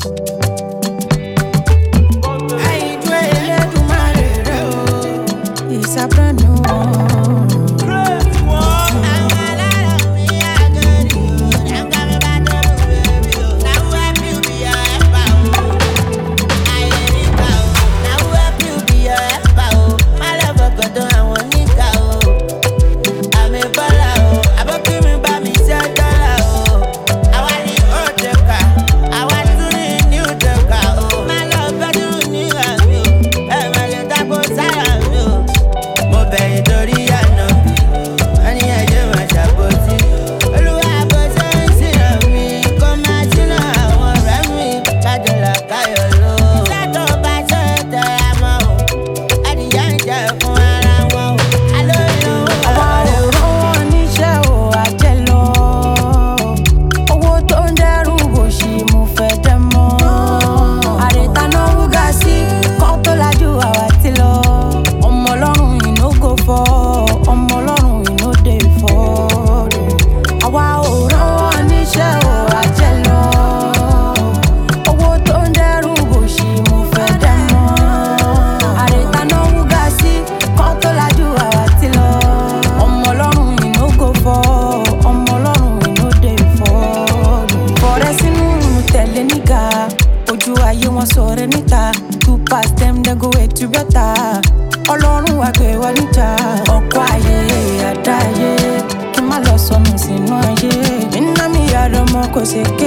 To pass them, they go way to better. Ọlọ́run wá gbé wa níjà. Ọkọ̀ ayé àdáyé, kí n má lọ sọnù sínú ayé. Iná mi yàrá ọmọ kò ṣèké,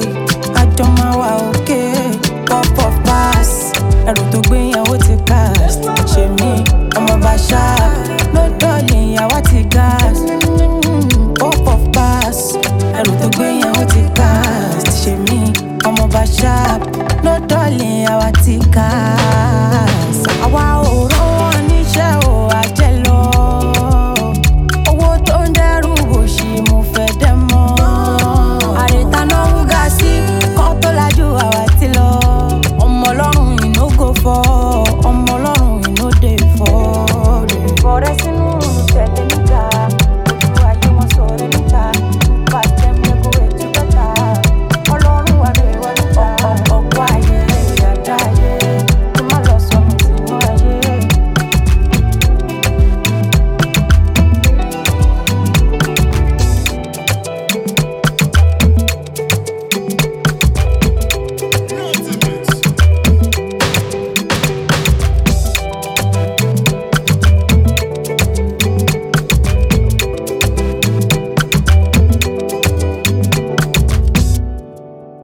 àjọ máa wà òkè. Pop of pass, ẹrù tó gbé ìyàwó ti cast. Ṣé mi ọmọ bá ṣá, ló dọ̀lì ìyàwó ti gas. Pop of pass, ẹrù tó gbé ìyàwó ti cast. Ṣé mi ọmọ bá ṣá, ló dọ̀lì ìyàwó ti cast.